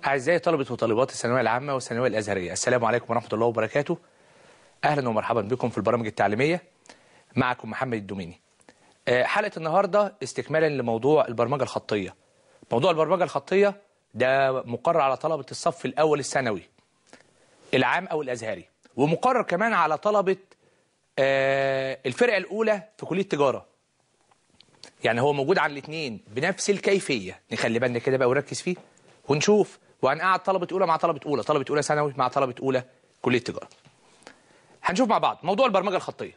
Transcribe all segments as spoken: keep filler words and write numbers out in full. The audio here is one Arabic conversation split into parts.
أعزائي طلبة وطالبات الثانوية العامة والثانوية الأزهرية، السلام عليكم ورحمة الله وبركاته. أهلا ومرحبا بكم في البرامج التعليمية. معكم محمد الدوميني. حلقة النهاردة استكمالا لموضوع البرمجة الخطية. موضوع البرمجة الخطية ده مقرر على طلبة الصف الأول الثانوي العام أو الأزهري، ومقرر كمان على طلبة الفرقة الأولى في كلية تجارة. يعني هو موجود على الاثنين بنفس الكيفية. نخلي بالنا كده بقى ونركز فيه ونشوف، وهنقعد طلبة أولى مع طلبة أولى، طلبة أولى ثانوي مع طلبة أولى كلية تجارة. هنشوف مع بعض موضوع البرمجة الخطية.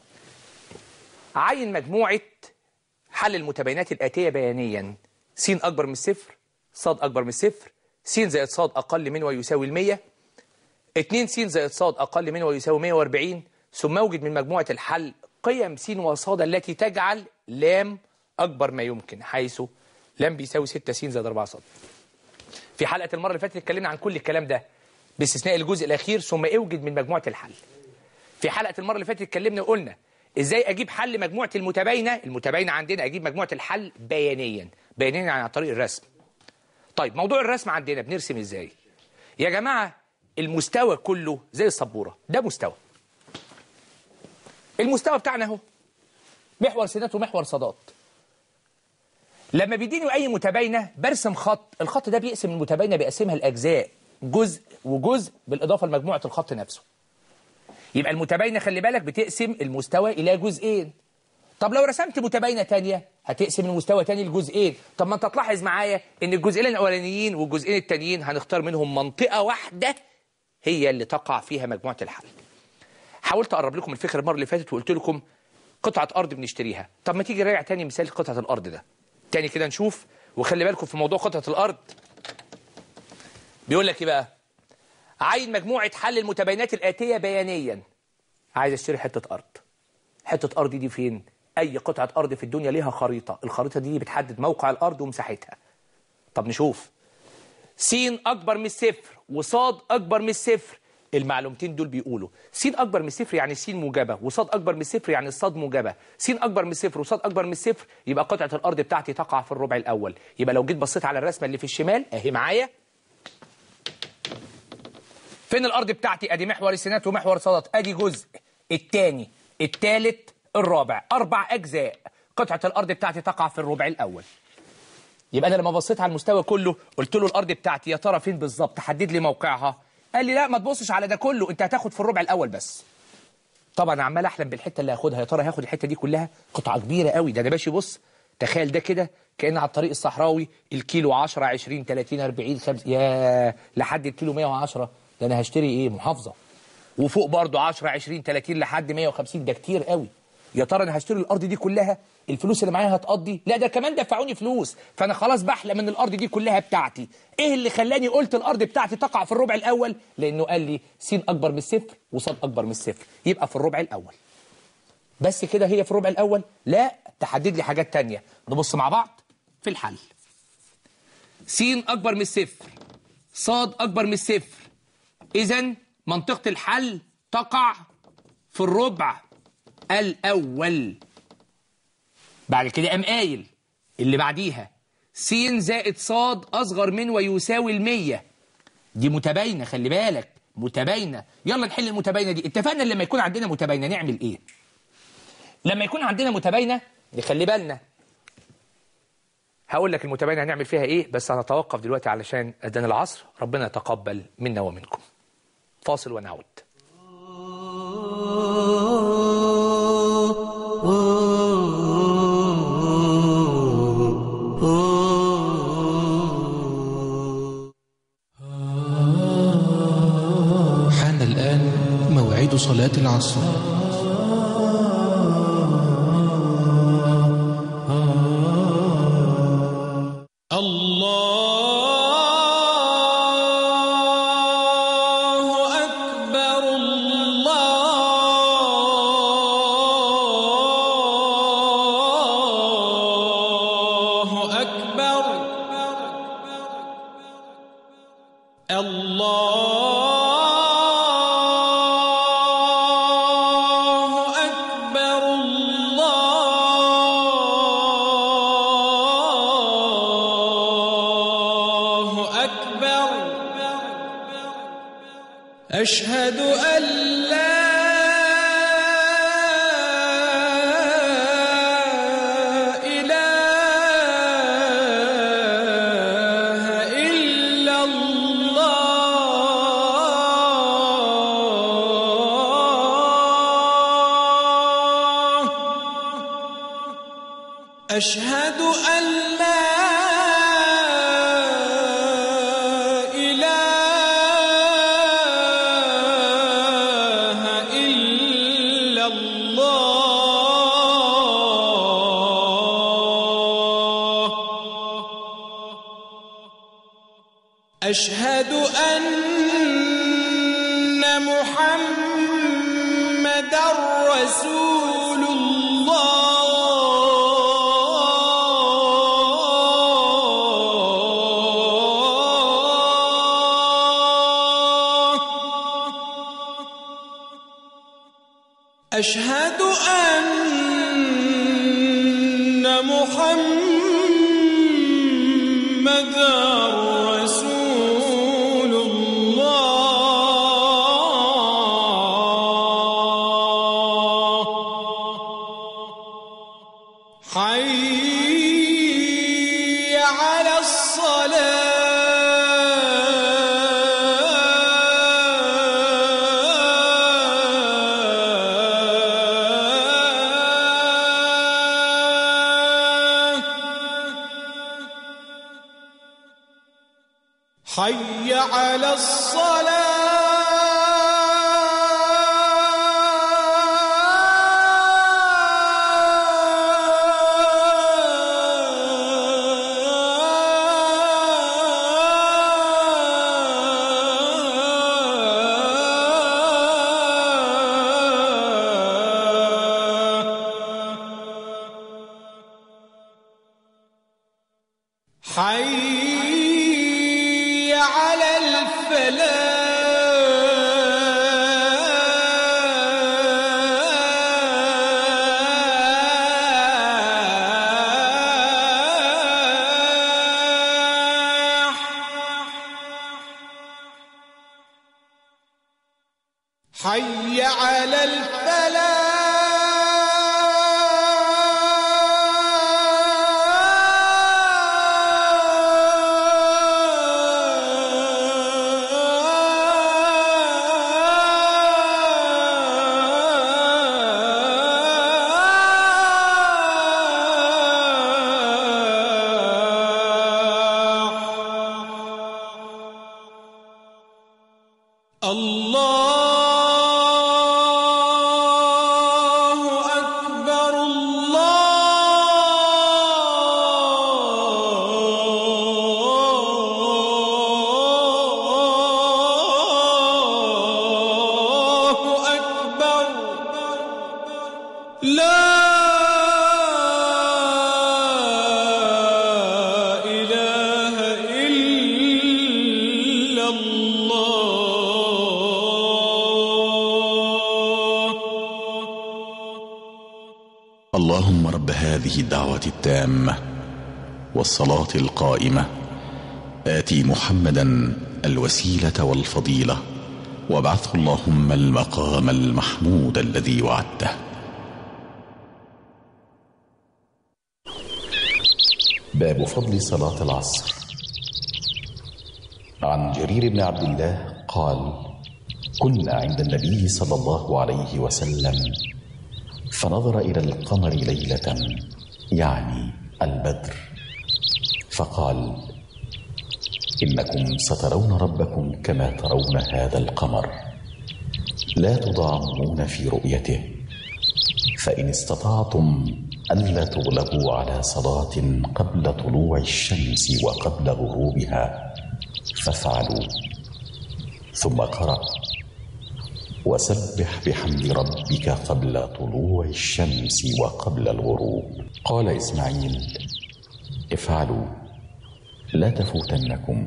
عين مجموعة حل المتباينات الآتية بيانيا: س أكبر من الصفر، ص أكبر من الصفر، س زائد ص أقل من ويساوي المية، اتنين س زائد ص أقل من ويساوي مية وأربعين، ثم اوجد من مجموعة الحل قيم س وص التي تجعل لام أكبر ما يمكن، حيث لام بيساوي ستة س زائد أربعة ص. في حلقة المرة اللي فاتت اتكلمنا عن كل الكلام ده باستثناء الجزء الأخير، ثم اوجد من مجموعة الحل. في حلقة المرة اللي فاتت اتكلمنا وقلنا ازاي اجيب حل مجموعة المتباينة. المتباينة عندنا اجيب مجموعة الحل بيانيا، بيانيا يعني عن طريق الرسم. طيب موضوع الرسم عندنا بنرسم ازاي يا جماعة؟ المستوى كله زي السبورة، ده مستوى. المستوى بتاعنا اهو محور سينات ومحور صادات. لما بيديني اي متباينة برسم خط، الخط ده بيقسم المتباينة، بيقسمها لاجزاء، جزء وجزء بالاضافة لمجموعة الخط نفسه. يبقى المتباينة خلي بالك بتقسم المستوى إلى جزئين. طب لو رسمت متباينة تانية هتقسم المستوى تاني لجزئين. طب ما انت تلاحظ معايا ان الجزئين الأولانيين والجزئين التانيين هنختار منهم منطقة واحدة هي اللي تقع فيها مجموعة الحل. حاولت أقرب لكم الفكرة المرة اللي فاتت وقلت لكم قطعة أرض بنشتريها. طب ما تيجي نراجع تاني مثال قطعة الأرض ده تاني كده نشوف. وخلي بالكم في موضوع قطعة الأرض بيقول لك ايه بقى؟ عين مجموعة حل المتباينات الآتية بيانيا. عايز اشتري حتة أرض. حتة أرض دي فين؟ أي قطعة أرض في الدنيا ليها خريطة، الخريطة دي بتحدد موقع الأرض ومساحتها. طب نشوف. س أكبر من الصفر وصاد أكبر من الصفر. المعلومتين دول بيقولوا س أكبر من الصفر يعني س موجبة، وصاد أكبر من الصفر يعني الصاد موجبة. س أكبر من الصفر وصاد أكبر من الصفر يبقى قطعة الأرض بتاعتي تقع في الربع الأول. يبقى لو جيت بصيت على الرسمة اللي في الشمال أهي معايا، فين الأرض بتاعتي؟ أدي محور السينات ومحور صادات، أدي جزء، الثاني، الثالث، الرابع، أربع أجزاء. قطعة الأرض بتاعتي تقع في الربع الأول. يبقى أنا لما بصيت على المستوى كله قلت له الأرض بتاعتي يا ترى فين بالظبط؟ حدد لي موقعها. قال لي لا ما تبصش على ده كله، أنت هتاخد في الربع الأول بس. طبعا عمال أحلم بالحتة اللي هاخدها، يا ترى هاخد الحتة دي كلها؟ قطعة كبيرة قوي. ده أنا ماشي بص، تخيل ده كده كأن على الطريق الصحراوي الكيلو عشرة عشرين تلاتين أربعين خمسين، يا لحد الكيلو مية وعشرة. ده انا هشتري ايه؟ محافظه. وفوق برضه عشرة عشرين تلاتين لحد مية وخمسين، ده كتير قوي. يا ترى انا هشتري الارض دي كلها؟ الفلوس اللي معايا هتقضي؟ لا ده كمان دفعوني فلوس، فانا خلاص بحلم ان الارض دي كلها بتاعتي. ايه اللي خلاني قلت الارض بتاعتي تقع في الربع الاول؟ لانه قال لي س اكبر من الصفر وصاد اكبر من الصفر، يبقى في الربع الاول. بس كده هي في الربع الاول؟ لا، تحدد لي حاجات تانية. نبص مع بعض في الحل. س اكبر من الصفر، صاد اكبر من الصفر، إذن منطقة الحل تقع في الربع الأول. بعد كده قام قايل اللي بعديها س زائد صاد أصغر من ويساوي المية. دي متباينة، خلي بالك متباينة. يلا نحل المتباينة دي. اتفقنا لما يكون عندنا متباينة نعمل إيه؟ لما يكون عندنا متباينة نخلي بالنا. هقول لك المتباينة هنعمل فيها إيه، بس هنتوقف دلوقتي علشان أذان العصر. ربنا يتقبل منا ومنكم. فاصل ونعود. حان الآن موعد صلاة العصر. الله أكبر أشهد أن لا أشهد أن لا إله إلا الله أشهد أن محمدًا رسول الله أشهد أن محمدًا رسول الله حي على الصلاة حي على الصلاة حي على الفلاح حي على الفلاح الله أكبر الله أكبر لا إله إلا الله اللهم رب هذه الدعوة التامة والصلاة القائمة آتي محمدا الوسيلة والفضيلة وابعثه اللهم المقام المحمود الذي وعدته. باب فضل صلاة العصر. عن جرير بن عبد الله قال: كنا عند النبي صلى الله عليه وسلم فنظر إلى القمر ليلة، يعني البدر، فقال: إنكم سترون ربكم كما ترون هذا القمر، لا تضامون في رؤيته، فإن استطعتم ألا تغلبوا على صلاة قبل طلوع الشمس وقبل غروبها فافعلوا. ثم قرأ: وسبح بحمد ربك قبل طلوع الشمس وقبل الغروب. قال إسماعيل: افعلوا لا تفوتنكم.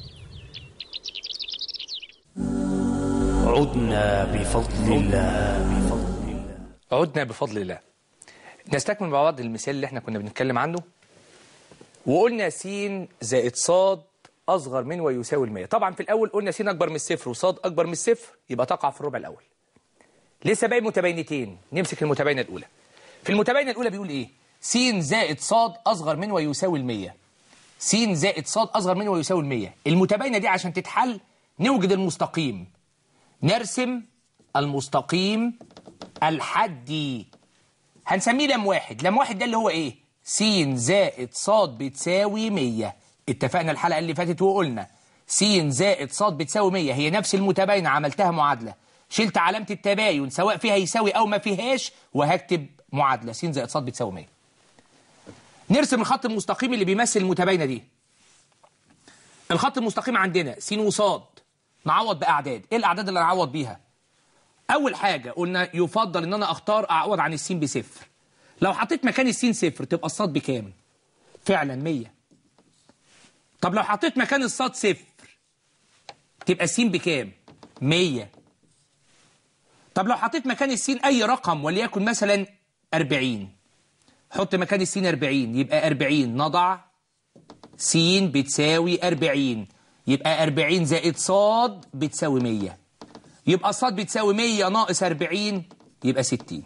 عدنا بفضل الله. عدنا بفضل الله. نستكمل مع بعض المثال اللي احنا كنا بنتكلم عنه، وقلنا س زائد صاد أصغر من ويساوي المية. طبعا في الأول قلنا س أكبر من الصفر وصاد أكبر من الصفر، يبقى تقع في الربع الأول. لسه باقي متباينتين، نمسك المتباينة الأولى. في المتباينة الأولى بيقول إيه؟ س زائد صاد أصغر من ويساوي المية. س زائد صاد أصغر من ويساوي المية. المتباينة دي عشان تتحل نوجد المستقيم، نرسم المستقيم الحدي، هنسميه لام واحد. لام واحد ده اللي هو إيه؟ س زائد صاد بتساوي مية. اتفقنا الحلقة اللي فاتت وقلنا س زائد صاد بتساوي مية هي نفس المتباينة، عملتها معادلة، شلت علامة التباين سواء فيها يساوي أو ما فيهاش وهكتب معادلة س زائد صاد بتساوي مية. نرسم الخط المستقيم اللي بيمثل المتباينة دي. الخط المستقيم عندنا س وصاد، نعوض بأعداد. إيه الأعداد اللي نعوض بيها؟ أول حاجة قلنا يفضل إن أنا أختار أعوض عن السين بصفر. لو حطيت مكان السين صفر تبقى الصاد بكام؟ فعلا مية. طب لو حطيت مكان الصاد صفر تبقى السين بكام؟ مية. طب لو حطيت مكان السين أي رقم وليكن مثلا أربعين، حط مكان السين أربعين، يبقى أربعين نضع س بتساوي أربعين، يبقى أربعين زائد صاد بتساوي مية، يبقى صاد بتساوي مية ناقص أربعين يبقى ستين.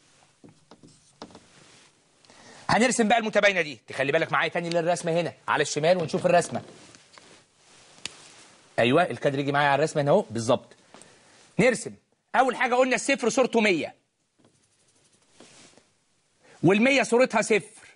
هنرسم بقى المتباينة دي. تخلي بالك معايا تاني للرسمة هنا على الشمال ونشوف الرسمة. أيوة الكادر يجي معايا على الرسمة هنا أهو بالظبط. نرسم أول حاجة قلنا الصفر صورته مية، والمية صورتها صفر،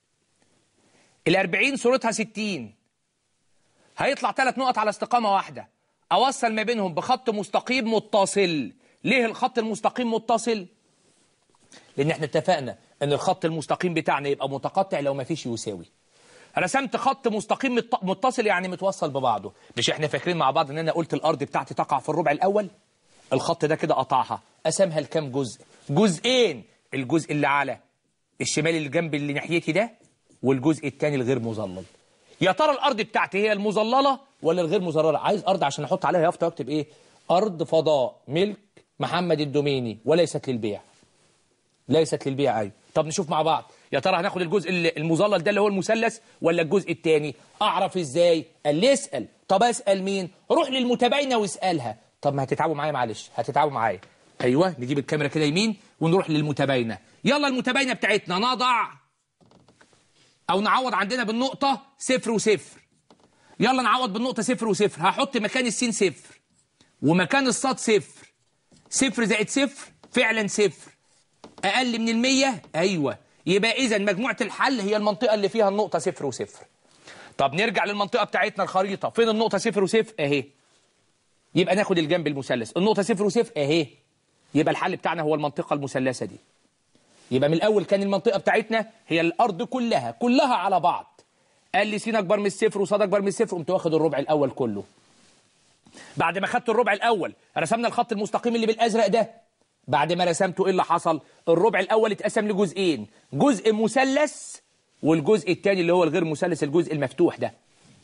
الأربعين صورتها ستين. هيطلع ثلاث نقط على استقامة واحدة، أوصل ما بينهم بخط مستقيم متصل. ليه الخط المستقيم متصل؟ لأن احنا اتفقنا أن الخط المستقيم بتاعنا يبقى متقطع لو ما فيش يساوي. رسمت خط مستقيم متصل يعني متوصل ببعضه. مش احنا فاكرين مع بعض ان انا قلت الأرض بتاعتي تقع في الربع الأول؟ الخط ده كده قطعها، قسمها لكام جزء؟ جزئين، الجزء اللي على الشمال اللي جنب اللي ناحيتي ده والجزء الثاني الغير مظلل. يا ترى الأرض بتاعتي هي المظللة ولا الغير مظللة؟ عايز أرض عشان أحط عليها يافطة واكتب إيه؟ أرض فضاء ملك محمد الدوميني وليست للبيع. ليست للبيع. أيوة. طب نشوف مع بعض، يا ترى هناخد الجزء المظلل ده اللي هو المثلث ولا الجزء الثاني؟ أعرف إزاي؟ قال لي اسأل. طب أسأل مين؟ روح للمتباينة واسألها. طب ما هتتعبوا معايا معلش، هتتعبوا معايا. أيوة نجيب الكاميرا كده يمين ونروح للمتباينة. يلا المتباينة بتاعتنا نضع أو نعوض عندنا بالنقطة صفر وصفر. يلا نعوض بالنقطة صفر وصفر. هحط مكان السين صفر ومكان الصاد صفر. صفر زائد صفر فعلا صفر. أقل من المية؟ أيوة. يبقى إذا مجموعة الحل هي المنطقة اللي فيها النقطة صفر وصفر. طب نرجع للمنطقة بتاعتنا الخريطة. فين النقطة صفر وصفر؟ أهي. يبقى ناخد الجنب المثلث. النقطة صفر وصفر أهي. يبقى الحل بتاعنا هو المنطقة المثلثة دي. يبقى من الأول كان المنطقة بتاعتنا هي الأرض كلها كلها على بعض. قال لي س أكبر من الصفر وصاد أكبر من الصفر، قمت واخد الربع الأول كله. بعد ما خدت الربع الأول رسمنا الخط المستقيم اللي بالأزرق ده. بعد ما رسمته إيه اللي حصل؟ الربع الأول اتقسم لجزئين، جزء مثلث والجزء الثاني اللي هو الغير مثلث، الجزء المفتوح ده.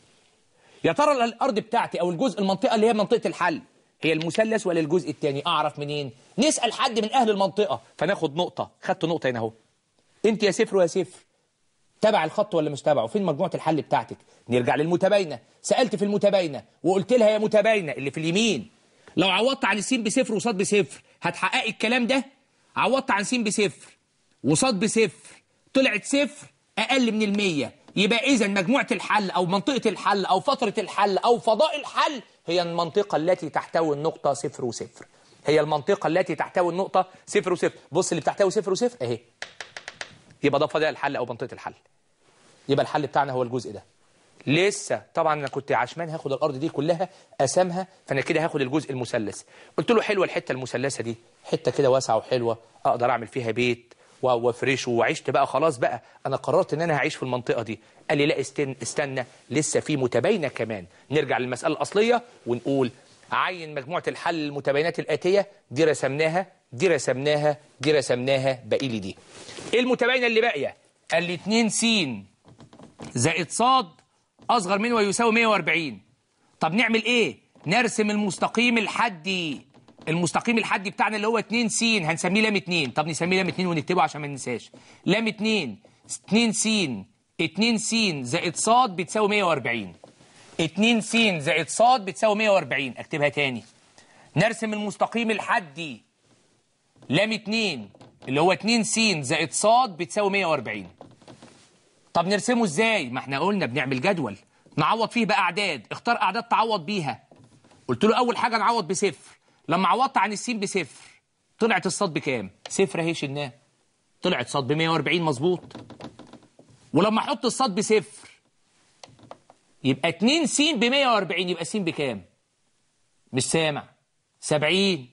يا ترى الأرض بتاعتي أو الجزء المنطقة اللي هي منطقة الحل هي المثلث ولا الجزء الثاني؟ أعرف منين؟ نسأل حد من أهل المنطقة. فناخد نقطة. خدت نقطة هنا أهو. أنت يا صفر ويا صفر تبع الخط ولا مش تبعه؟ فين مجموعة الحل بتاعتك؟ نرجع للمتباينة. سألت في المتباينة وقلت لها يا متباينة اللي في اليمين، لو عوضت عن السين بصفر وصاد بصفر هتحققي الكلام ده؟ عوضت عن سين بصفر وصاد بصفر طلعت صفر أقل من المية، يبقى إذا مجموعة الحل أو منطقة الحل أو فترة الحل أو فضاء الحل هي المنطقة التي تحتوي النقطة صفر وصفر. هي المنطقة التي تحتوي النقطة صفر وصفر. بص اللي بتحتوي صفر وصفر أهي. يبقى ده فضاء الحل أو منطقة الحل. يبقى الحل بتاعنا هو الجزء ده. لسه طبعا أنا كنت عشمان هاخد الأرض دي كلها أسامها، فأنا كده هاخد الجزء المثلث. قلت له حلوة الحتة المثلثة دي، حتة كده واسعة وحلوة أقدر أعمل فيها بيت وافرشه وعشت بقى خلاص بقى أنا قررت إن أنا هعيش في المنطقة دي. قال لي لا استنى, استنى لسه في متباينة كمان. نرجع للمسألة الأصلية ونقول عين مجموعة الحل المتباينات الآتية. دي رسمناها دي رسمناها دي رسمناها باقي لي دي. إيه المتباينة اللي باقية؟ قال لي اتنين س زائد صاد أصغر من ويساوي مية وأربعين. طب نعمل إيه؟ نرسم المستقيم الحدي. المستقيم الحدي بتاعنا اللي هو اتنين س هنسميه لام اتنين. طب نسميه لام اتنين ونكتبه عشان ما ننساش. لام اتنين اتنين س اتنين س زائد صاد بتساوي مية وأربعين. اتنين س زائد ص بتساوي مية واربعين. اكتبها تاني. نرسم المستقيم الحدي لام اتنين اللي هو اتنين س زائد ص بتساوي مية واربعين. طب نرسمه ازاي؟ ما احنا قلنا بنعمل جدول نعوض فيه بأعداد. اختار أعداد تعوض بيها. قلت له أول حاجة نعوض بصفر. لما عوضت عن السين بصفر طلعت الصاد بكام؟ صفر اهي شلناه. طلعت صاد ب مية واربعين مظبوط. ولما احط الصاد بصفر يبقى اتنين س ب مية واربعين، يبقى س بكام؟ مش سامع. سبعين.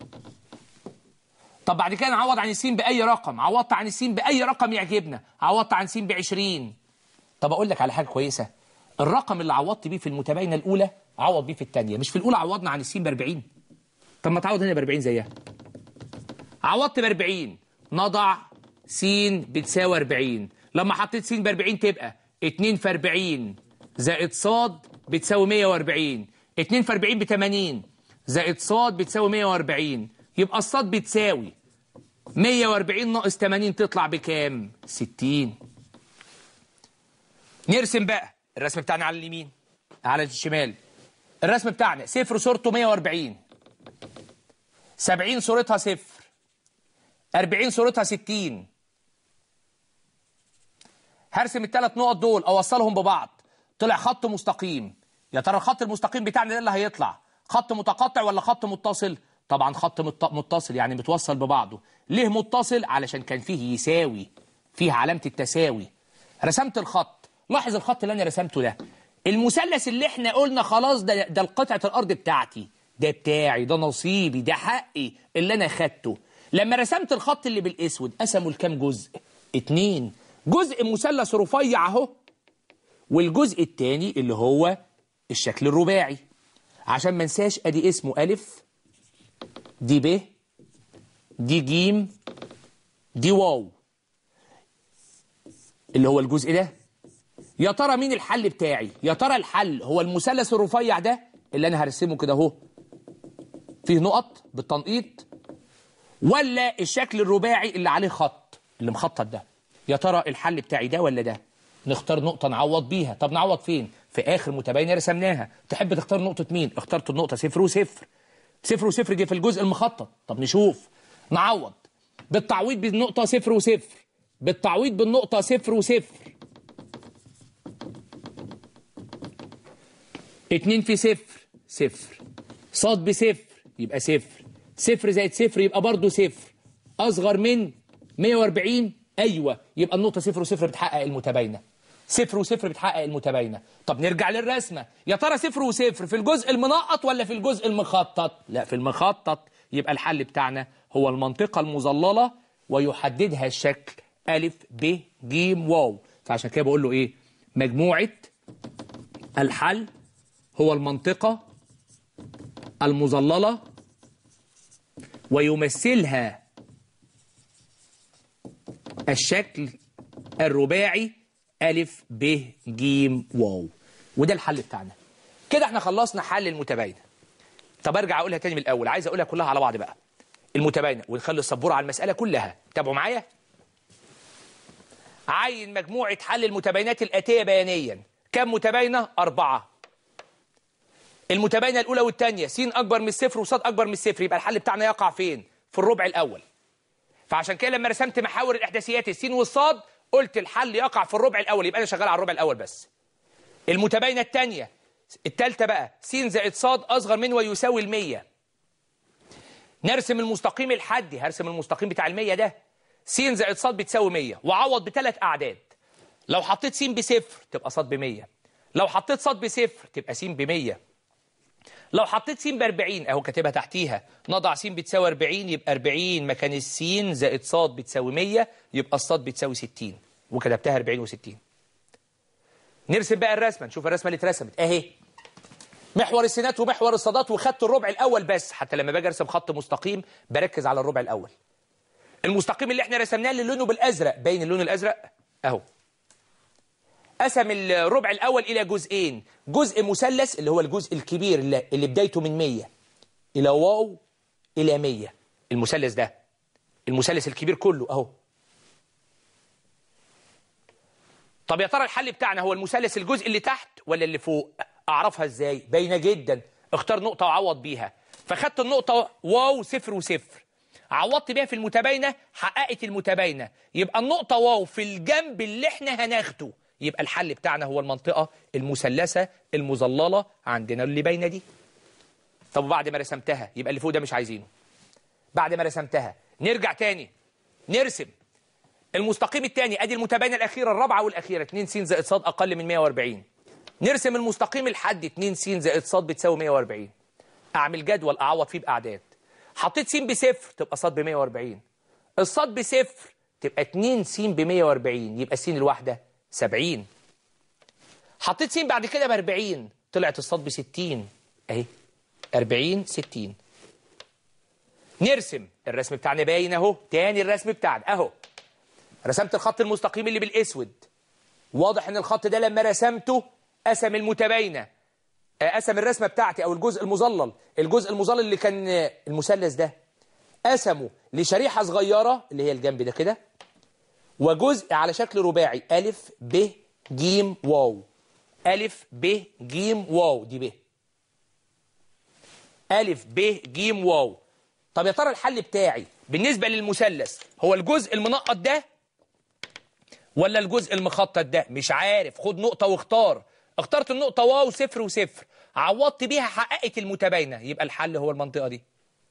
طب بعد كده نعوض عن السين بأي رقم. عوضت عن السين بأي رقم يعجبنا. عوضت عن سين ب عشرين. طب أقول لك على حاجة كويسة. الرقم اللي عوضت بيه في المتباينة الأولى عوض بيه في الثانية. مش في الأولى عوضنا عن السين ب اربعين؟ طب ما تعوض هنا ب اربعين زيها. عوضت ب اربعين نضع س بتساوي اربعين. لما حطيت س ب اربعين تبقى اتنين في اربعين زائد ص بتساوي مية واربعين. اتنين في اربعين ب تمانين زائد ص بتساوي مية واربعين. يبقى الصاد بتساوي مية واربعين ناقص تمانين تطلع بكام؟ ستين. نرسم بقى الرسم بتاعنا على اليمين على الشمال. الرسم بتاعنا صفر صورته مية واربعين، سبعين صورتها صفر، اربعين صورتها ستين. هرسم الثلاث نقط دول اوصلهم ببعض. طلع خط مستقيم. يا ترى الخط المستقيم بتاعنا ده اللي هيطلع خط متقاطع ولا خط متصل؟ طبعا خط متصل، يعني متوصل ببعضه. ليه متصل؟ علشان كان فيه يساوي، فيه علامة التساوي. رسمت الخط. لاحظ الخط اللي انا رسمته ده، المثلث اللي احنا قلنا خلاص ده ده قطعة الارض بتاعتي، ده بتاعي، ده نصيبي، ده حقي اللي انا خدته. لما رسمت الخط اللي بالاسود قسموا لكام جزء؟ اتنين. جزء مثلث رفيع اهو، والجزء الثاني اللي هو الشكل الرباعي. عشان ما انساش ادي اسمه الف، دي ب، دي ج، دي واو، اللي هو الجزء ده. يا ترى مين الحل بتاعي؟ يا ترى الحل هو المثلث الرفيع ده اللي انا هرسمه كده اهو فيه نقط بالتنقيط، ولا الشكل الرباعي اللي عليه خط اللي مخطط ده؟ يا ترى الحل بتاعي ده ولا ده؟ نختار نقطة نعوض بيها. طب نعوض فين؟ في آخر متباينة رسمناها. تحب تختار نقطة مين؟ اخترت النقطة صفر وصفر. صفر وصفر دي في الجزء المخطط. طب نشوف. نعوض بالتعويض بالنقطة صفر وصفر، بالتعويض بالنقطة صفر وصفر. اتنين في صفر صفر، صاد بصفر يبقى صفر، صفر زائد صفر يبقى برضه صفر. أصغر من مية واربعين؟ أيوة، يبقى النقطة صفر وصفر بتحقق المتباينة. صفر وصفر بتحقق المتباينة. طب نرجع للرسمة. يا ترى صفر وصفر في الجزء المنقط ولا في الجزء المخطط؟ لا، في المخطط. يبقى الحل بتاعنا هو المنطقة المظللة ويحددها الشكل ألف ب ج واو. فعشان كده بقول له إيه؟ مجموعة الحل هو المنطقة المظللة ويمثلها الشكل الرباعي ألف ب ج واو. وده الحل بتاعنا. كده احنا خلصنا حل المتباينة. طب ارجع اقولها تاني من الاول، عايز اقولها كلها على بعض بقى. المتباينة، ونخلي السبورة على المسألة كلها. تابعوا معايا. عين مجموعة حل المتباينات الآتية بيانيا. كم متباينة؟ أربعة. المتباينة الأولى والثانية س أكبر من الصفر وص أكبر من الصفر، يبقى الحل بتاعنا يقع فين؟ في الربع الأول. فعشان كده لما رسمت محاور الإحداثيات السين والصاد قلت الحل يقع في الربع الأول، يبقى أنا شغال على الربع الأول بس. المتباينة الثانية الثالثة بقى س زائد ص أصغر من ويساوي المية. نرسم المستقيم الحدي. هرسم المستقيم بتاع المية ده. س زائد ص بتساوي مية، وعوض بثلاث أعداد. لو حطيت س بصفر تبقى ص بمية، لو حطيت ص بصفر تبقى س بمية، لو حطيت س ب اربعين اهو كاتبها تحتيها. نضع س بتساوي اربعين، يبقى اربعين مكان السين زائد ص بتساوي مية، يبقى الصاد بتساوي ستين، وكتبتها اربعين و60. نرسم بقى الرسمه، نشوف الرسمه اللي اترسمت اهي. محور السينات ومحور الصادات، وخدت الربع الاول بس. حتى لما باجي ارسم خط مستقيم بركز على الربع الاول. المستقيم اللي احنا رسمناه اللي لونه بالازرق، باين اللون الازرق اهو. قسم الربع الأول إلى جزئين. جزء مثلث اللي هو الجزء الكبير اللي, اللي بدايته من مية إلى واو إلى مية. المثلث ده المثلث الكبير كله أهو. طب يا ترى الحل بتاعنا هو المثلث الجزء اللي تحت ولا اللي فوق؟ اعرفها ازاي؟ باينه جدا. اختار نقطه وعوض بيها. فخدت النقطه واو صفر وصفر، عوضت بيها في المتباينه، حققت المتباينه. يبقى النقطه واو في الجنب اللي احنا هناخده. يبقى الحل بتاعنا هو المنطقه المثلثه المظلله عندنا اللي باينه دي. طب وبعد ما رسمتها يبقى اللي فوق ده مش عايزينه. بعد ما رسمتها نرجع تاني نرسم المستقيم الثاني. ادي المتباينه الاخيره الرابعه والاخيره، اتنين س زائد ص اقل من مية واربعين. نرسم المستقيم الحد اتنين س زائد ص بتساوي مية واربعين. اعمل جدول اعوض فيه باعداد. حطيت س بصفر تبقى ص ب مية واربعين. الصاد بصفر تبقى اتنين س ب مية واربعين، يبقى الس الواحده سبعين. حطيت س بعد كده ب اربعين، طلعت الصاد ب ستين اهي. اربعين ستين. نرسم الرسم بتاعنا باين اهو. تاني الرسم بتاعنا اهو. رسمت الخط المستقيم اللي بالاسود. واضح ان الخط ده لما رسمته قسم المتباينه، قسم الرسمه بتاعتي او الجزء المظلل، الجزء المظلل اللي كان المثلث ده قسمه لشريحه صغيره اللي هي الجنب ده كده، وجزء على شكل رباعي الف ب ج واو. الف ب ج واو دي ب. الف ب ج واو. طب يا ترى الحل بتاعي بالنسبه للمثلث هو الجزء المنقط ده ولا الجزء المخطط ده؟ مش عارف. خد نقطه واختار. اخترت النقطه واو صفر وصفر، عوضت بيها حققت المتباينه. يبقى الحل هو المنطقه دي.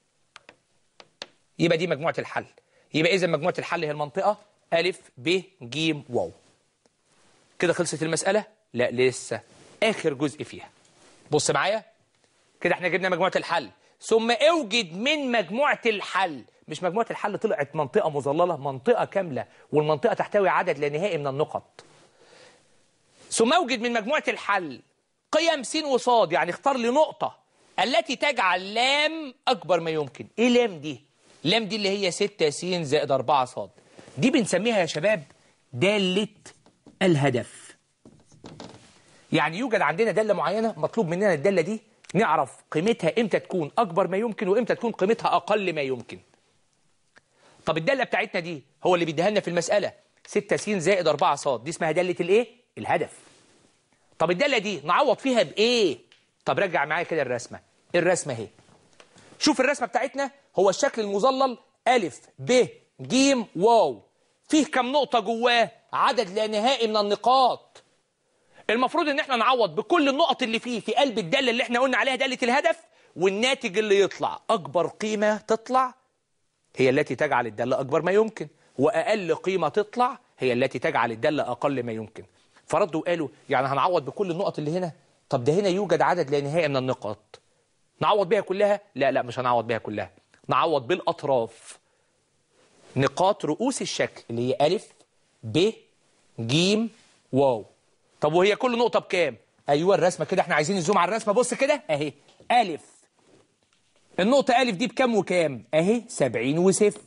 يبقى دي مجموعه الحل. يبقى اذا مجموعه الحل هي المنطقه الف ب ج واو. كده خلصت المساله؟ لا لسه، اخر جزء فيها. بص معايا كده، احنا جبنا مجموعه الحل. ثم اوجد من مجموعه الحل، مش مجموعه الحل طلعت منطقه مظلله، منطقه كامله، والمنطقه تحتوي عدد لا نهائي من النقط. ثم اوجد من مجموعه الحل قيم س وصاد، يعني اختار لي نقطه التي تجعل لام اكبر ما يمكن. ايه لام دي؟ لام دي اللي هي ستة س زائد أربعة صاد. دي بنسميها يا شباب داله الهدف. يعني يوجد عندنا داله معينه مطلوب مننا الداله دي نعرف قيمتها امتى تكون اكبر ما يمكن وامتى تكون قيمتها اقل ما يمكن. طب الداله بتاعتنا دي هو اللي بيديها لنا في المساله ستة س زائد أربعة صاد، دي اسمها داله الايه؟ الهدف. طب الداله دي نعوض فيها بايه؟ طب رجع معايا كده الرسمه. الرسمه اهي. شوف الرسمه بتاعتنا، هو الشكل المظلل الف ب ج واو، فيه كم نقطه جواه؟ عدد لا نهائي من النقاط. المفروض ان احنا نعوض بكل النقط اللي فيه في قلب الداله اللي احنا قلنا عليها داله الهدف، والناتج اللي يطلع اكبر قيمه تطلع هي التي تجعل الداله اكبر ما يمكن، واقل قيمه تطلع هي التي تجعل الداله اقل ما يمكن. فردوا وقالوا يعني هنعوض بكل النقط اللي هنا؟ طب ده هنا يوجد عدد لا نهائي من النقاط، نعوض بيها كلها؟ لا لا مش هنعوض بيها كلها، نعوض بالاطراف، نقاط رؤوس الشكل اللي هي الف ب ج واو. طب وهي كل نقطة بكام؟ أيوة الرسمة كده، احنا عايزين نزوم على الرسمة. بص كده أهي ألف. النقطة ألف دي بكام وكام؟ أهي سبعين وصفر.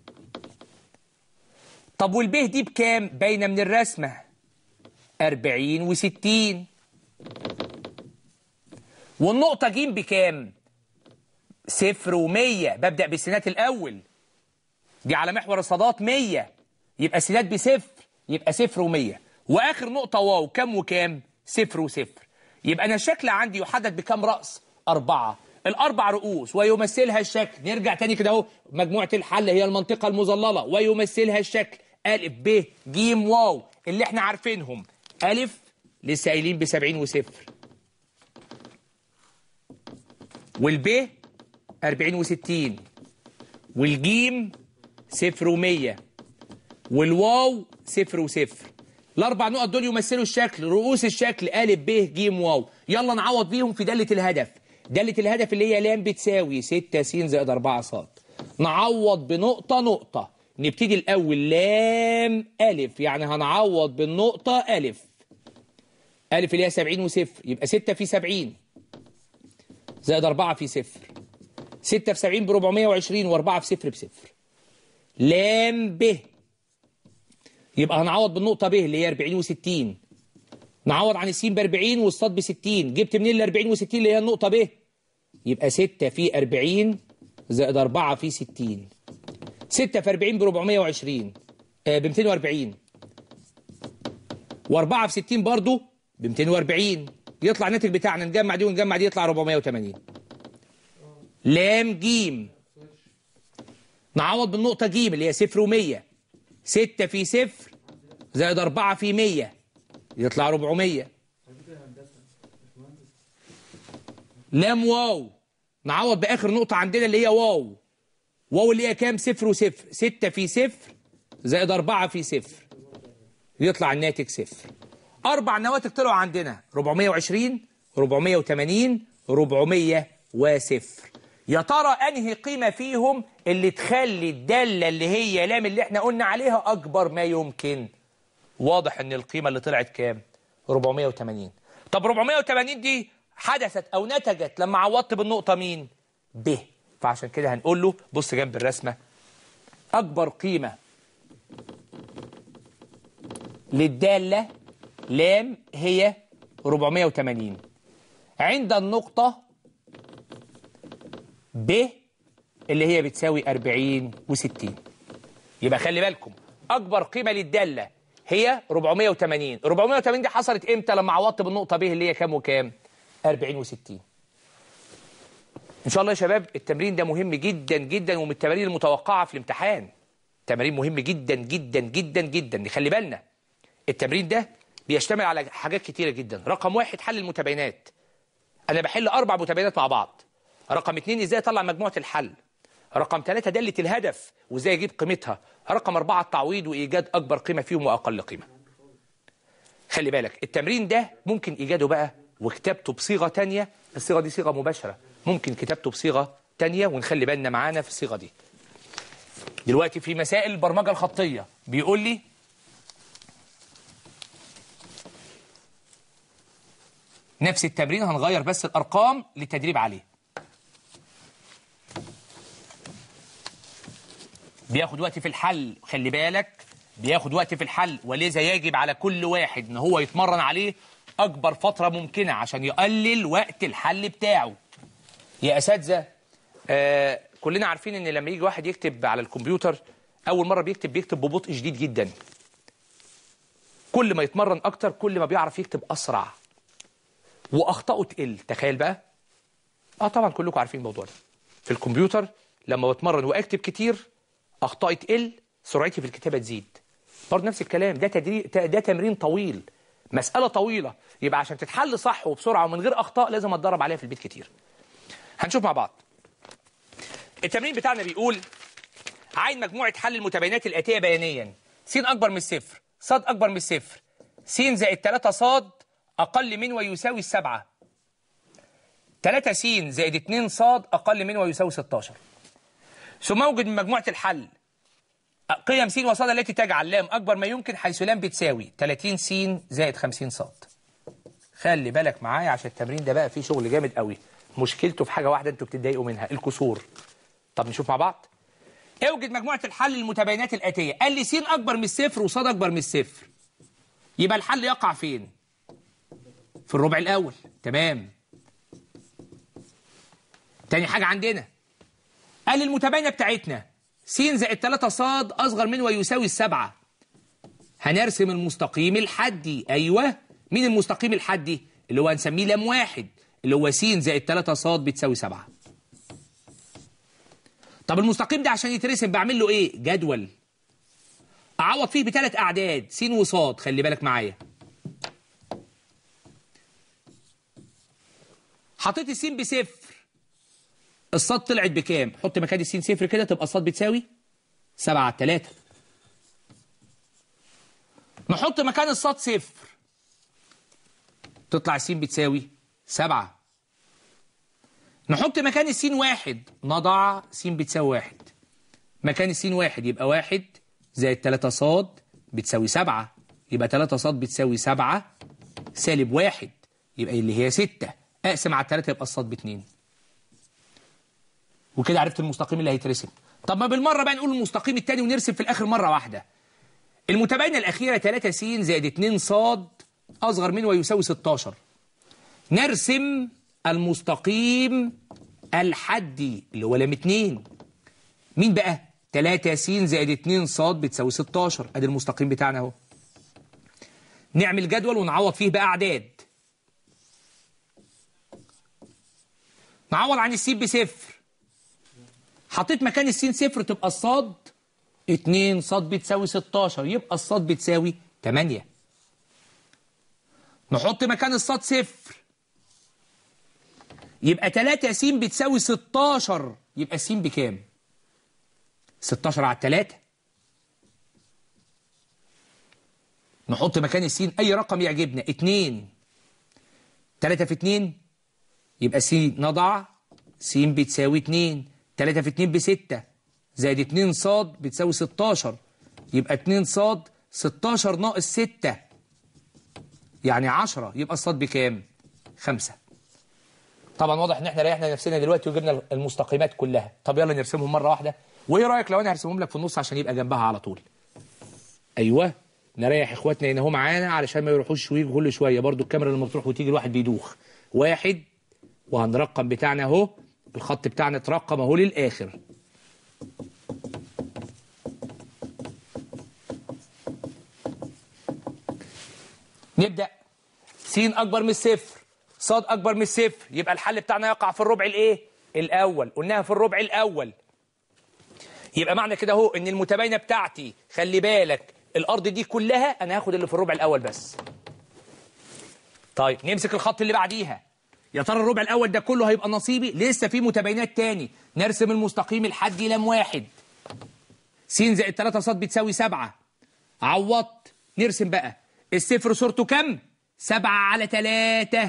طب والب دي بكام؟ باينة من الرسمة أربعين وستين. والنقطة ج بكام؟ صفر ومية. ببدأ بالسينات الأول. دي على محور الصادات مية، يبقى سينات بصفر، يبقى صفر ومية. واخر نقطه واو كام وكام؟ صفر وصفر. يبقى انا الشكل عندي يحدد بكام راس؟ اربعه. الاربع رؤوس ويمثلها الشكل. نرجع تاني كده اهو، مجموعه الحل هي المنطقه المظلله ويمثلها الشكل الف ب ج واو اللي احنا عارفينهم. الف لسه قايلين ب سبعين وصفر، والب أربعين وستين، والجيم صفر ومية، والواو صفر وصفر. الاربع نقط دول يمثلوا الشكل، رؤوس الشكل الف ب ج واو. يلا نعوض بيهم في داله الهدف. داله الهدف اللي هي لام بتساوي ستة س زائد أربعة صاد. نعوض بنقطه نقطه. نبتدي الاول لام الف، يعني هنعوض بالنقطه الف. الف اللي هي سبعين وصفر، يبقى ستة في سبعين زائد أربعة في صفر. ستة في سبعين ب أربعمية وعشرين، وأربعة في صفر بصفر. لام ب، يبقى هنعوض بالنقطة ب اللي هي أربعين وستين. نعوض عن السين ب أربعين والصاد ب ستين. جبت منين ال أربعين وستين اللي هي النقطة ب؟ يبقى ستة في أربعين زائد أربعة في ستين. ستة في أربعين ب أربعمية وعشرين، آه ب ميتين وأربعين. و4 في ستين برضه ب ميتين وأربعين، يطلع الناتج بتاعنا نجمع دي ونجمع دي يطلع أربعمية وتمانين. لام جيم نعوض بالنقطة جيم اللي هي صفر ومية. ستة في صفر زائد أربعة في مية يطلع أربعمية. لام واو نعوض بآخر نقطة عندنا اللي هي واو. واو اللي هي كام؟ صفر وصفر. ستة في صفر زائد أربعة في صفر يطلع الناتج صفر. أربع نواتج طلعوا عندنا أربعمية وعشرين، أربعمية وتمانين، أربعمية وصفر. يا ترى أنهي قيمة فيهم اللي تخلي الدالة اللي هي لام اللي احنا قلنا عليها أكبر ما يمكن؟ واضح إن القيمة اللي طلعت كام؟ أربعمية وتمانين. طب أربعمية وتمانين دي حدثت أو نتجت لما عوضت بالنقطة مين؟ ب. فعشان كده هنقول له بص جنب الرسمة، أكبر قيمة للدالة لام هي أربعمية وتمانين عند النقطة ب اللي هي بتساوي أربعين وستين. يبقى خلي بالكم أكبر قيمة للدالة هي أربعمية وتمانين. أربعمية وتمانين دي حصلت إمتى؟ لما عوضت بالنقطة ب اللي هي كام وكام؟ أربعين وستين. إن شاء الله يا شباب التمرين ده مهم جدا جدا ومن التمارين المتوقعة في الامتحان. تمرين مهم جدا جدا جدا جدا. نخلي بالنا التمرين ده بيشتمل على حاجات كتيرة جدا. رقم واحد حل المتباينات. أنا بحل أربع متباينات مع بعض. رقم اتنين إزاي أطلع مجموعة الحل. رقم ثلاثة دالة الهدف وإزاي أجيب قيمتها. رقم أربعة التعويض وإيجاد أكبر قيمة فيهم وأقل قيمة. خلي بالك التمرين ده ممكن إيجاده بقى وكتابته بصيغة تانية. الصيغة دي صيغة مباشرة. ممكن كتابته بصيغة تانية ونخلي بالنا معانا في الصيغة دي. دلوقتي في مسائل البرمجة الخطية بيقول لي نفس التمرين هنغير بس الأرقام للتدريب عليه. بياخد وقت في الحل، خلي بالك بياخد وقت في الحل، ولذا يجب على كل واحد ان هو يتمرن عليه اكبر فترة ممكنة عشان يقلل وقت الحل بتاعه. يا اساتذة آه كلنا عارفين ان لما يجي واحد يكتب على الكمبيوتر اول مرة بيكتب بيكتب ببطء شديد جدا. كل ما يتمرن اكتر كل ما بيعرف يكتب اسرع واخطائه تقل. تخيل بقى. اه طبعا كلكم عارفين الموضوع ده. في الكمبيوتر لما بتمرن واكتب كتير اخطائي تقل، سرعتي في الكتابه تزيد. برضه نفس الكلام. ده تدريب، ده تمرين طويل، مساله طويله. يبقى عشان تتحل صح وبسرعه ومن غير اخطاء لازم اتدرب عليها في البيت كتير. هنشوف مع بعض. التمرين بتاعنا بيقول عين مجموعه حل المتباينات الاتيه بيانيا. س اكبر من الصفر، ص اكبر من الصفر، س زائد تلاتة ص اقل من ويساوي السبعة. تلاتة س زائد اتنين ص اقل من ويساوي ستاشر. ثم اوجد من مجموعة الحل قيم س وص التي تجعل لام أكبر ما يمكن حيث لام بتساوي تلاتين س زائد خمسين ص. خلي بالك معايا عشان التمرين ده بقى فيه شغل جامد قوي. مشكلته في حاجة واحدة انتوا بتتضايقوا منها، الكسور. طب نشوف مع بعض. اوجد مجموعة الحل المتباينات الآتية. قال لي س أكبر من الصفر وص أكبر من الصفر. يبقى الحل يقع فين؟ في الربع الأول. تمام. تاني حاجة عندنا قال لي المتباينة بتاعتنا س زائد تلاتة ص أصغر من ويساوي السبعة. هنرسم المستقيم الحدي. أيوه. مين المستقيم الحدي؟ اللي هو هنسميه لام واحد، اللي هو س زائد تلاتة ص بتساوي سبعة. طب المستقيم ده عشان يترسم بعمل له إيه؟ جدول. أعوض فيه بثلاث أعداد س وص. خلي بالك معايا. حطيت الس بصفر، الصاد طلعت بكام؟ حط مكان السين صفر كده تبقى الصاد بتساوي سبعة على تلاتة. نحط مكان الصاد صفر تطلع السين بتساوي سبعة. نحط مكان السين واحد نضع س بتساوي واحد. مكان السين واحد يبقى واحد زائد تلاتة ص بتساوي سبعة. يبقى تلاتة ص بتساوي سبعة سالب واحد يبقى اللي هي ستة. اقسم على تلاتة يبقى الصاد باتنين. وكده عرفت المستقيم اللي هيترسم. طب ما بالمرة بقى نقول المستقيم الثاني ونرسم في الآخر مرة واحدة. المتباينة الأخيرة تلاتة س زائد اتنين ص أصغر من ويساوي ستاشر. نرسم المستقيم الحدي اللي هو لام اتنين. مين بقى؟ تلاتة س زائد اتنين ص بتساوي ستاشر. أدي المستقيم بتاعنا أهو. نعمل جدول ونعوض فيه بقى أعداد. نعوض عن السين بصفر. حطيت مكان السين صفر تبقى الصاد اتنين، صاد بتساوي ستاشر، يبقى الصاد بتساوي تمانية. نحط مكان الصاد صفر، يبقى تلاتة س بتساوي ستاشر، يبقى الس بكام؟ ستاشر على التلاتة. نحط مكان السين أي رقم يعجبنا، اتنين، تلاتة في اتنين يبقى س نضع س بتساوي اتنين، تلاتة في اتنين بستة، زائد اتنين صاد بتساوي ستاشر، يبقى اتنين صاد ستاشر ناقص ستة يعني عشرة، يبقى الصاد بكام؟ خمسة. طبعا واضح ان احنا ريحنا نفسنا دلوقتي وجبنا المستقيمات كلها. طب يلا نرسمهم مرة واحدة، وايه رأيك لو انا هرسمهم لك في النص عشان يبقى جنبها على طول؟ ايوه، نريح اخواتنا هنا اهو معانا علشان ما يروحوش ويجوا كل شويه، برضو الكاميرا لما بتروح وتيجي الواحد بيدوخ. واحد، وهنرقم بتاعنا اهو، الخط بتاعنا اترقم اهو للاخر. نبدا. س اكبر من الصفر، صاد اكبر من الصفر، يبقى الحل بتاعنا يقع في الربع الايه؟ الاول، قلناها في الربع الاول. يبقى معنى كده اهو ان المتباينه بتاعتي، خلي بالك الارض دي كلها انا هاخد اللي في الربع الاول بس. طيب نمسك الخط اللي بعديها، يا ترى الربع الاول ده كله هيبقى نصيبي؟ لسه في متباينات تاني. نرسم المستقيم الحدي لام واحد، س زائد تلاتة ص بتساوي سبعة. عوضت. نرسم بقى الصفر صورته كام؟ سبعة على تلاتة.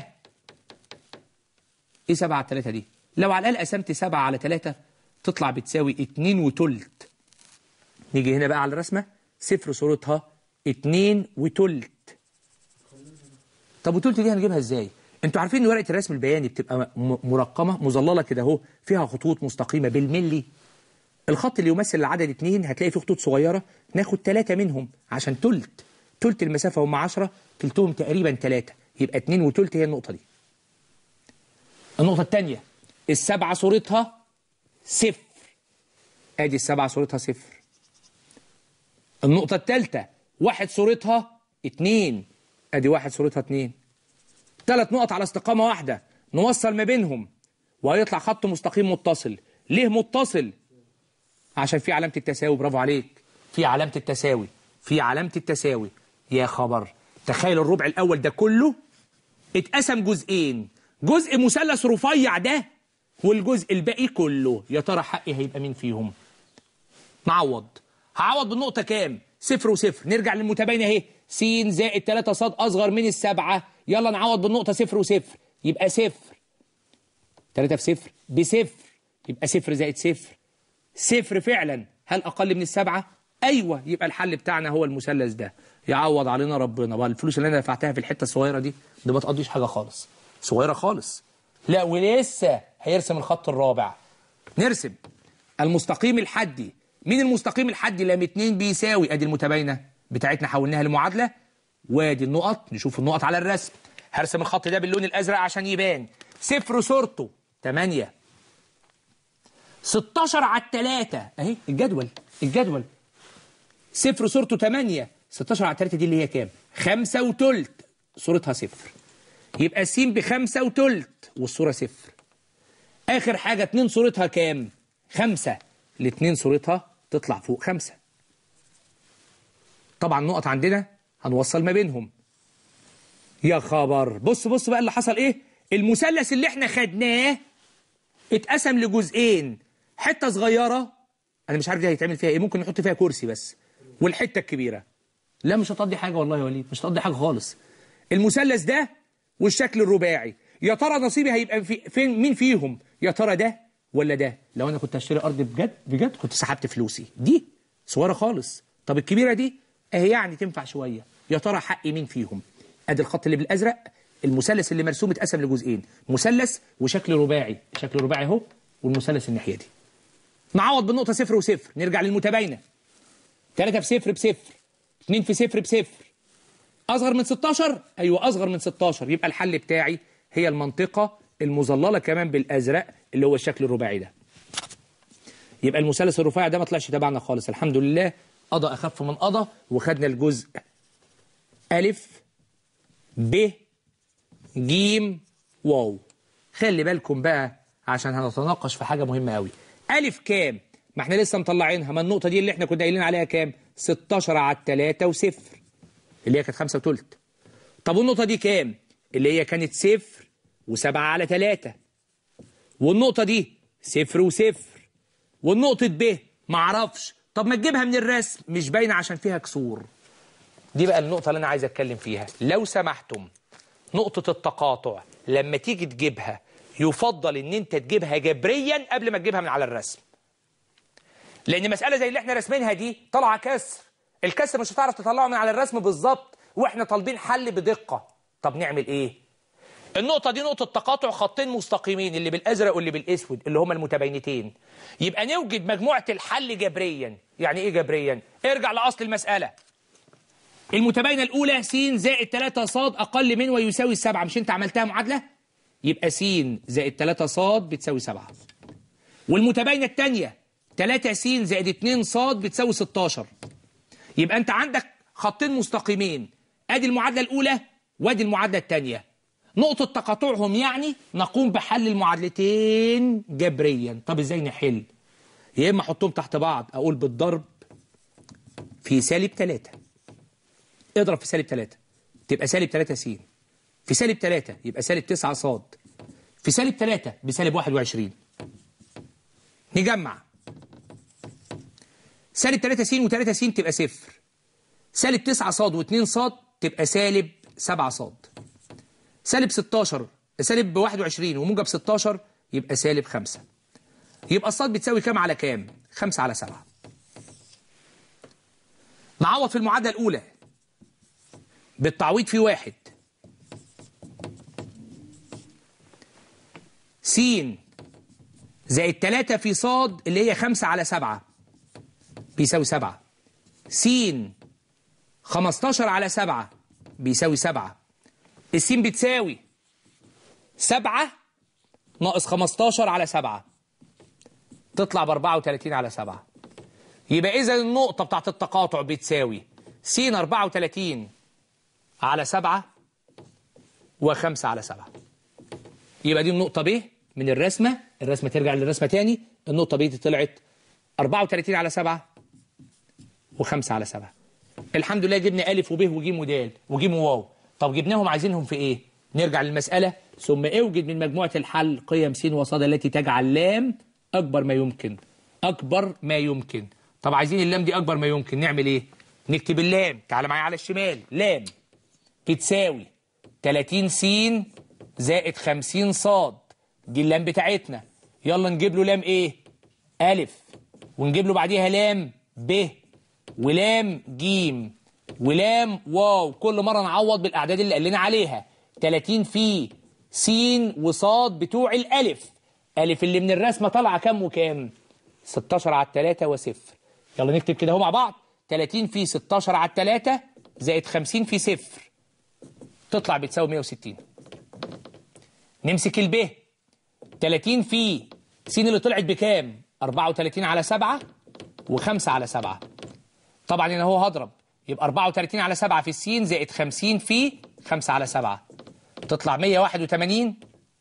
ايه سبعة على تلاتة دي؟ لو على الاقل قسمت سبعة على تلاتة تطلع بتساوي اتنين وتلت. نيجي هنا بقى على الرسمه، صفر صورتها اتنين وتلت. طب وتلت دي هنجيبها ازاي؟ انتوا عارفين ان ورقه الرسم البياني بتبقى مرقمه مظلله كده اهو، فيها خطوط مستقيمه بالملي. الخط اللي يمثل العدد اتنين هتلاقي فيه خطوط صغيره، ناخد تلاتة منهم عشان تلت. تلت المسافه هم عشرة، تلتهم تقريبا تلاتة، يبقى اتنين وتلت هي النقطه دي. النقطه الثانيه، السبعه صورتها صفر. ادي السبعه صورتها صفر. النقطة الثالثة، واحد صورتها اتنين. ادي واحد صورتها اتنين. ثلاث نقط على استقامة واحدة، نوصل ما بينهم وهيطلع خط مستقيم متصل. ليه متصل؟ عشان في علامة التساوي. برافو عليك، في علامة التساوي، في علامة التساوي. يا خبر، تخيل الربع الأول ده كله اتقسم جزئين، جزء مثلث رفيع ده والجزء الباقي كله، يا ترى حقي هيبقى مين فيهم؟ نعوض. هعوض بالنقطة كام؟ صفر وصفر. نرجع للمتباينة اهي، س زائد تلاتة ص أصغر من السبعة. يلا نعوض بالنقطة صفر وصفر، يبقى صفر. تلاتة في صفر بصفر، يبقى صفر زائد صفر صفر فعلا. هل أقل من السبعة؟ أيوه، يبقى الحل بتاعنا هو المثلث ده. يعوض علينا ربنا بقى. الفلوس اللي أنا دفعتها في الحتة الصغيرة دي دي ما تقضيش حاجة خالص، صغيرة خالص. لا، ولسه هيرسم الخط الرابع. نرسم المستقيم الحدي. مين المستقيم الحدي؟ لام اتنين بيساوي، ادي المتباينه بتاعتنا حولناها لمعادله، وادي النقط. نشوف النقط على الرسم. هرسم الخط ده باللون الازرق عشان يبان. صفر صورته تمانية، ستاشر على التلاتة اهي الجدول، الجدول صفر صورته تمانية، ستاشر على التلاتة دي اللي هي كام؟ خمسة وتلت. صورتها صفر، يبقى الس بخمسة وتلت والصوره صفر. اخر حاجه اتنين صورتها كام؟ خمسة. الاتنين صورتها تطلع فوق خمسة. طبعا النقط عندنا هنوصل ما بينهم. يا خبر، بص بص بقى اللي حصل ايه. المثلث اللي احنا خدناه اتقسم لجزئين، حته صغيره انا مش عارف دي هيتعمل فيها ايه، ممكن نحط فيها كرسي بس، والحته الكبيره لا مش هتقضي حاجه والله يا وليد، مش هتقضي حاجه خالص. المثلث ده والشكل الرباعي، يا ترى نصيبي هيبقى في فين؟ مين فيهم؟ يا ترى ده ولا ده؟ لو انا كنت هشتري ارض بجد بجد كنت سحبت فلوسي. دي صغيره خالص، طب الكبيره دي اهي يعني تنفع شويه. يا ترى حقي مين فيهم؟ ادي الخط اللي بالازرق، المثلث اللي مرسوم اتقسم لجزئين، مثلث وشكل رباعي، شكل رباعي اهو، والمثلث الناحيه دي. نعوض بالنقطه صفر وصفر، نرجع للمتباينه. تلاتة في صفر بصفر، اتنين في صفر بصفر. اصغر من ستاشر؟ ايوه اصغر من ستاشر، يبقى الحل بتاعي هي المنطقه المظلله كمان بالازرق اللي هو الشكل الرباعي ده. يبقى المثلث الرفيع ده ما طلعش تبعنا خالص، الحمد لله. قضى اخف من قضى، وخدنا الجزء الف ب ج واو. خلي بالكم بقى عشان هنتناقش في حاجة مهمة قوي. ألف كام؟ ما احنا لسه مطلعينها، ما النقطة دي اللي احنا كنا قايلين عليها كام؟ ستاشر على التلاتة وصفر اللي هي كانت خمسة وتلت. طب والنقطة دي كام؟ اللي هي كانت صفر وسبعة على تلاتة. والنقطة دي صفر وصفر. والنقطة ب معرفش. طب ما تجيبها من الرسم، مش باينة عشان فيها كسور. دي بقى النقطة اللي أنا عايز أتكلم فيها. لو سمحتم، نقطة التقاطع لما تيجي تجيبها يفضل إن أنت تجيبها جبريا قبل ما تجيبها من على الرسم. لأن مسألة زي اللي احنا راسمينها دي طالعة كسر. الكسر مش هتعرف تطلعه من على الرسم بالظبط، واحنا طالبين حل بدقة. طب نعمل إيه؟ النقطة دي نقطة تقاطع خطين مستقيمين، اللي بالأزرق واللي بالأسود اللي هما المتباينتين. يبقى نوجد مجموعة الحل جبريا. يعني إيه جبريا؟ ارجع لأصل المسألة. المتباينة الأولى س زائد تلاتة ص أقل من ويساوي السبعة. مش أنت عملتها معادلة؟ يبقى س زائد تلاتة ص بتساوي سبعة. والمتباينة الثانية تلاتة س زائد اتنين ص بتساوي ستاشر. يبقى أنت عندك خطين مستقيمين، أدي المعادلة الأولى وأدي المعادلة الثانية. نقطة تقاطعهم يعني نقوم بحل المعادلتين جبريا. طب إزاي نحل؟ يا إما أحطهم تحت بعض، أقول بالضرب في سالب تلاتة. اضرب في سالب تلاتة تبقى سالب تلاتة س، في سالب تلاتة يبقى سالب تسعة ص، في سالب تلاتة بسالب واحد وعشرين. نجمع سالب تلاتة س و3 س تبقى صفر، سالب تسعة ص و2 ص تبقى سالب سبعة ص، سالب ستاشر سالب واحد وعشرين وموجب ستاشر يبقى سالب خمسة. يبقى الصاد بتساوي كام على كام؟ خمسة على سبعة. نعوض في المعادلة الأولى بالتعويض في واحد. س زائد تلاتة في ص اللي هي خمسة على سبعة بيساوي سبعة. س خمستاشر على سبعة بيساوي سبعة. السين بتساوي سبعة ناقص خمستاشر على سبعة تطلع ب أربعة وتلاتين على سبعة. يبقى إذا النقطة بتاعت التقاطع بتساوي س أربعة وتلاتين على سبعة وخمسة على سبعة. يبقى دي النقطة ب من الرسمة. الرسمة ترجع للرسمة تاني. النقطة ب دي طلعت أربعة وتلاتين على سبعة وخمسة على سبعة. الحمد لله جبنا ألف وب وجيم ودال وجيم وواو. طب جبناهم عايزينهم في إيه؟ نرجع للمسألة. ثم اوجد من مجموعة الحل قيم س وص التي تجعل لام أكبر ما يمكن. أكبر ما يمكن. طب عايزين اللام دي أكبر ما يمكن، نعمل إيه؟ نكتب اللام. تعال معايا على الشمال. لام بتساوي تلاتين س زائد خمسين ص. دي اللام بتاعتنا. يلا نجيب له لام إيه؟ ألف، ونجيب له بعديها لام ب، ولام جيم، ولام واو. كل مرة نعوض بالأعداد اللي قال لنا عليها. تلاتين في س وصاد بتوع الألف. ألف اللي من الرسمة طالعة كام وكام؟ ستاشر على التلاتة وصفر. يلا نكتب كده اهو مع بعض. تلاتين في ستاشر على التلاتة زائد خمسين في صفر تطلع بتساوي مية وستين. نمسك الب. تلاتين في س اللي طلعت بكام؟ أربعة وتلاتين على سبعة وخمسة على سبعة. طبعا هنا هو هضرب، يبقى أربعة وتلاتين على سبعة في السين زائد خمسين في خمسة على سبعة تطلع مية واحد وتمانين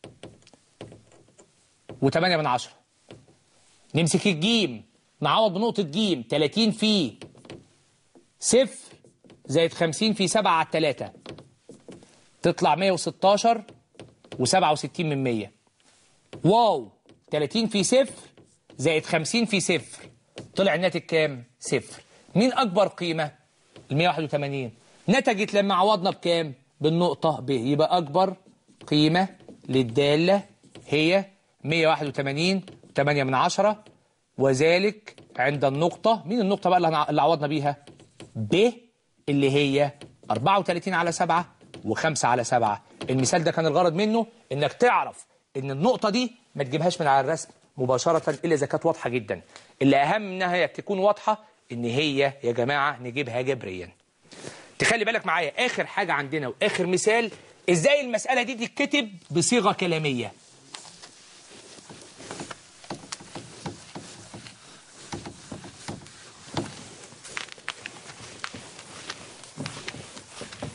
وتمانية من عشرة. نمسك الجيم نعوض بنقطة جيم. تلاتين في صفر زائد خمسين في سبعة على التلاتة تطلع مية وستاشر وسبعة وستين من مية. واو تلاتين في صفر زائد خمسين في صفر طلع الناتج كام؟ صفر. مين أكبر قيمة؟ ال مية واحد وتمانين. نتجت لما عوضنا بكام؟ بالنقطة ب. يبقى أكبر قيمة للدالة هي مية واحد وتمانين وتمانية من عشرة، وذلك عند النقطة. مين النقطة بقى اللي عوضنا بيها؟ ب اللي هي أربعة وتلاتين على سبعة وخمسة على سبعة. المثال ده كان الغرض منه إنك تعرف إن النقطة دي ما تجيبهاش من على الرسم مباشرة إلا إذا كانت واضحة جدا. اللي أهم إنها هي تكون واضحة إن هي يا جماعة نجيبها جبريا. تخلي بالك معايا آخر حاجة عندنا وآخر مثال إزاي المسألة دي تتكتب بصيغة كلامية.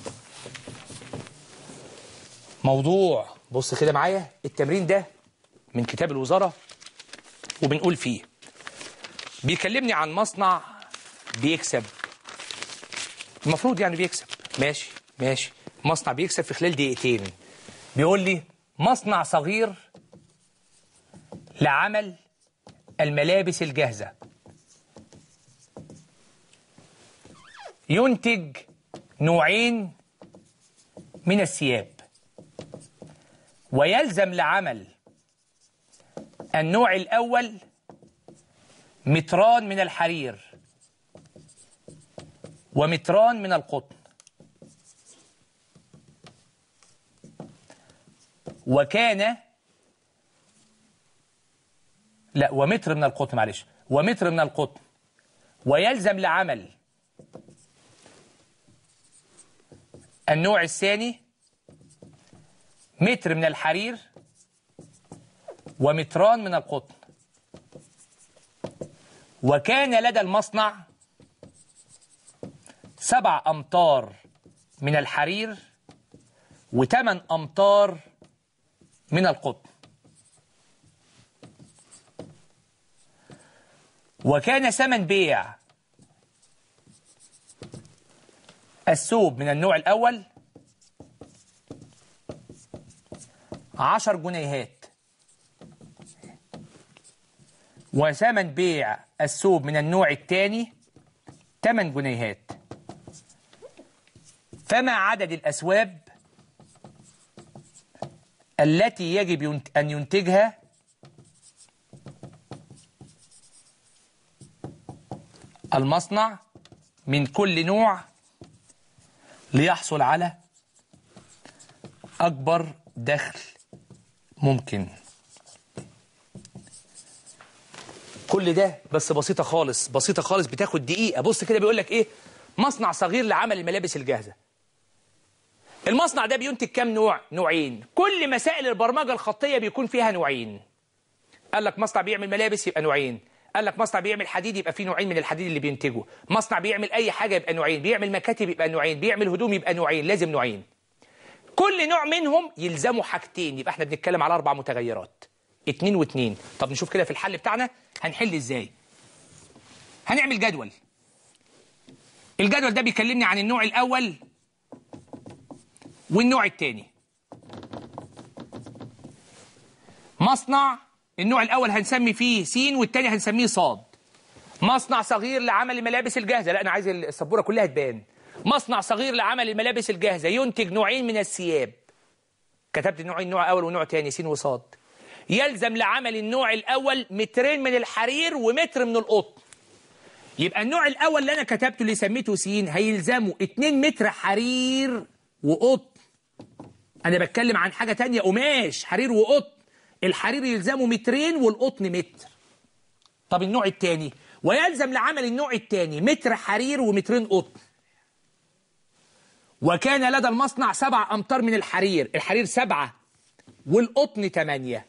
موضوع بص كده معايا. التمرين ده من كتاب الوزارة وبنقول فيه، بيكلمني عن مصنع بيكسب، المفروض يعني بيكسب، ماشي ماشي، مصنع بيكسب في خلال دقيقتين. بيقول لي مصنع صغير لعمل الملابس الجاهزة ينتج نوعين من الثياب، ويلزم لعمل النوع الأول متران من الحرير ومتران من القطن، وكان لا ومتر من القطن معلش ومتر من القطن، ويلزم لعمل النوع الثاني متر من الحرير ومتران من القطن، وكان لدى المصنع سبع أمتار من الحرير وثمان أمتار من القطن، وكان ثمن بيع الثوب من النوع الأول عشر جنيهات، وثمن بيع الثوب من النوع الثاني ثمان جنيهات، فما عدد الأثواب التي يجب أن ينتجها المصنع من كل نوع ليحصل على أكبر دخل ممكن؟ كل ده بس بسيطة خالص، بسيطة خالص، بتاخد دقيقة. بص كده بيقول لك إيه؟ مصنع صغير لعمل الملابس الجاهزة. المصنع ده بينتج كام نوع؟ نوعين. كل مسائل البرمجة الخطية بيكون فيها نوعين. قال لك مصنع بيعمل ملابس يبقى نوعين، قال لك مصنع بيعمل حديد يبقى فيه نوعين من الحديد اللي بينتجه، مصنع بيعمل أي حاجة يبقى نوعين، بيعمل مكاتب يبقى نوعين، بيعمل هدوم يبقى نوعين، لازم نوعين. كل نوع منهم يلزموا حاجتين، يبقى احنا بنتكلم على أربع متغيرات، اتنين واتنين. طب نشوف كده في الحل بتاعنا هنحل ازاي. هنعمل جدول. الجدول ده بيكلمني عن النوع الأول والنوع الثاني. مصنع النوع الأول هنسمي فيه س والثاني هنسميه ص. مصنع صغير لعمل الملابس الجاهزة، لا أنا عايز السبورة كلها تبان. مصنع صغير لعمل الملابس الجاهزة ينتج نوعين من الثياب. كتبت نوعين، نوع أول ونوع ثاني س وص. يلزم لعمل النوع الأول مترين من الحرير ومتر من القطن. يبقى النوع الأول اللي أنا كتبته اللي سميته س هيلزمه اتنين متر حرير وقطن. أنا بتكلم عن حاجة تانية، قماش حرير وقطن. الحرير يلزمه مترين والقطن متر. طب النوع الثاني ويلزم لعمل النوع الثاني متر حرير ومترين قطن. وكان لدى المصنع سبع أمتار من الحرير، الحرير سبعة والقطن ثمانية.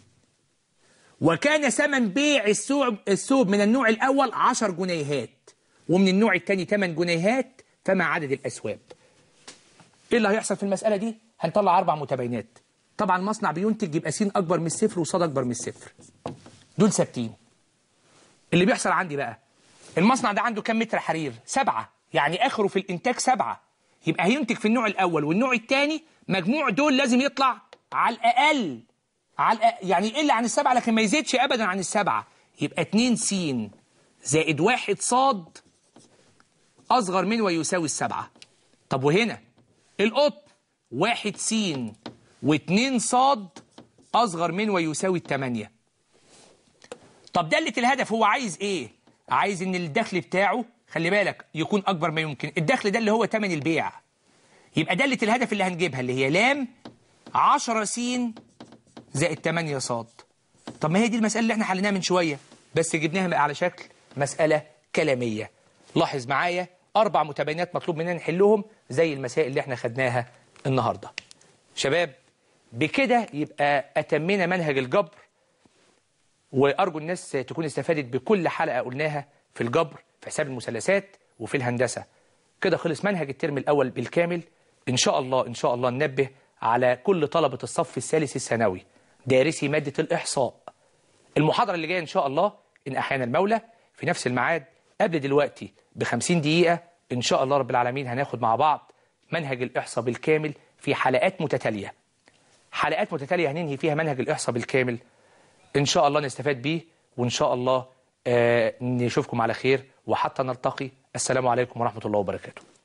وكان ثمن بيع الثوب الثوب من النوع الأول عشر جنيهات ومن النوع الثاني ثمان جنيهات، فما عدد الأثواب؟ إيه اللي هيحصل في المسألة دي؟ هنطلع أربع متباينات. طبعا مصنع بينتج يبقى س أكبر من الصفر وص أكبر من الصفر، دول ثابتين. اللي بيحصل عندي بقى المصنع ده عنده كام متر حرير؟ سبعة، يعني آخره في الإنتاج سبعة. يبقى هينتج في النوع الأول والنوع الثاني مجموع دول لازم يطلع على الأقل على الأقل يعني يقل عن السبعة لكن ما يزيدش أبدا عن السبعة. يبقى اتنين س زائد واحد ص أصغر من ويساوي السبعة. طب وهنا القطن واحد س واتنين ص أصغر من ويساوي التمانية. طب دالة الهدف هو عايز إيه؟ عايز إن الدخل بتاعه خلي بالك يكون أكبر ما يمكن. الدخل ده اللي هو تمن البيع. يبقى دالة الهدف اللي هنجيبها اللي هي لام عشرة س زائد تمانية ص. طب ما هي دي المسألة اللي احنا حليناها من شوية، بس جبناها على شكل مسألة كلامية. لاحظ معايا أربع متباينات مطلوب مننا نحلهم زي المسائل اللي احنا خدناها النهاردة. شباب بكده يبقى أتمنا منهج الجبر، وأرجو الناس تكون استفادت بكل حلقة قلناها في الجبر في حساب المثلثات وفي الهندسة. كده خلص منهج الترم الأول بالكامل. إن شاء الله إن شاء الله ننبه على كل طلبة الصف الثالث الثانوي دارسي مادة الإحصاء. المحاضرة اللي جاية إن شاء الله إن أحيانا المولى في نفس الميعاد قبل دلوقتي بخمسين دقيقة إن شاء الله رب العالمين هناخد مع بعض منهج الإحصاء بالكامل في حلقات متتالية. حلقات متتالية هننهي فيها منهج الإحصاء بالكامل إن شاء الله نستفاد بيه، وإن شاء الله آه نشوفكم على خير، وحتى نلتقي. السلام عليكم ورحمة الله وبركاته.